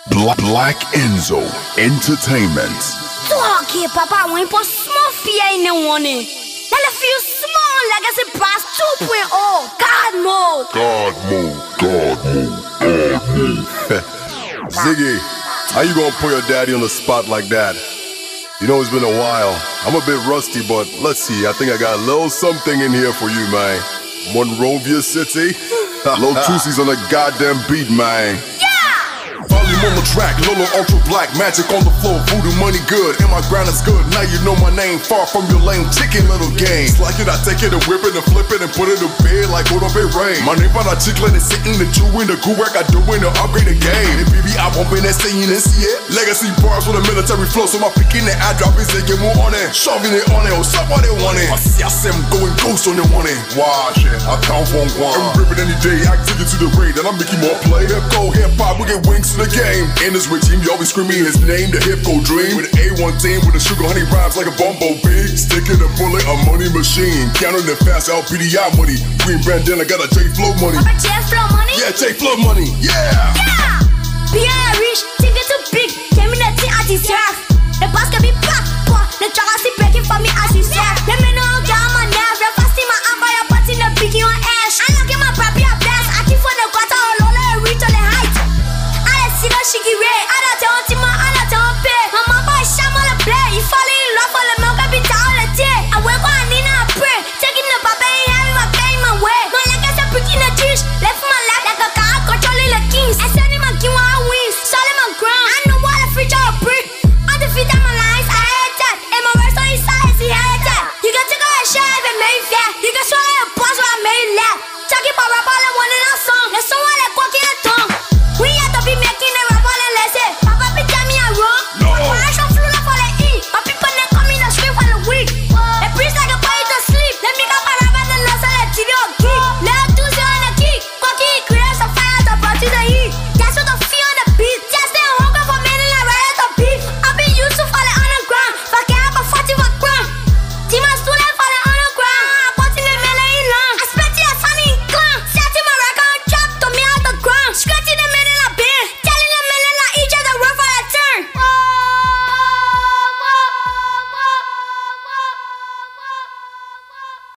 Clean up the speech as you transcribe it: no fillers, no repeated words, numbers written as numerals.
Black Enzo Entertainment. Talk here, Papa. When you small fear in the morning, let it feel small legacy pass 2.0. God mode. God mode. God mode. God mode. Ziggy, how you gonna put your daddy on the spot like that? You know it's been a while. I'm a bit rusty, but let's see. I think I got a little something in here for you, man. Monrovia City. Lil Tusi's on the goddamn beat, man. Volume on the track, Lolo Ultra Black, magic on the floor, voodoo money good, and my grind is good. Now you know my name, far from your lame chicken little game. Slack it, I take it and whip it and flip it and put it in bed like hold up it rain. My name on a chicken is sitting the chewing the good work I do in the upgrade the game. And baby, I won't be that saying and see it. Legacy bars with a military flow, so my pick in the I drop is they get more on it. Shoving it on it, or somebody want it. I see I see them going ghost on the one it. Watch it, I count on one. Every rip it any day, I take it to the raid, and I make you more play. Hip go, hip hop, we get wings to the game. In this rich team, you always screaming his name, the hip go dream. With an A1 team, with a sugar honey rhymes like a bumblebee. Sticking a bullet, a money machine. Counting the fast LPDI money. Green bandana, got a J Flow money. Papa J Flow money? Yeah, J Flow money, yeah! Yeah! Pierre rich, think it too big. Came in the thing as his serve. The basket be packed, but the chalice breaking for me as you serve. Let me know, get on my nerve. The fasting my arm by your party, the picking on ash. I look at my papi a blast. I keep for the quarter, all over, reach on the height. I see the shiggy ray. I don't tell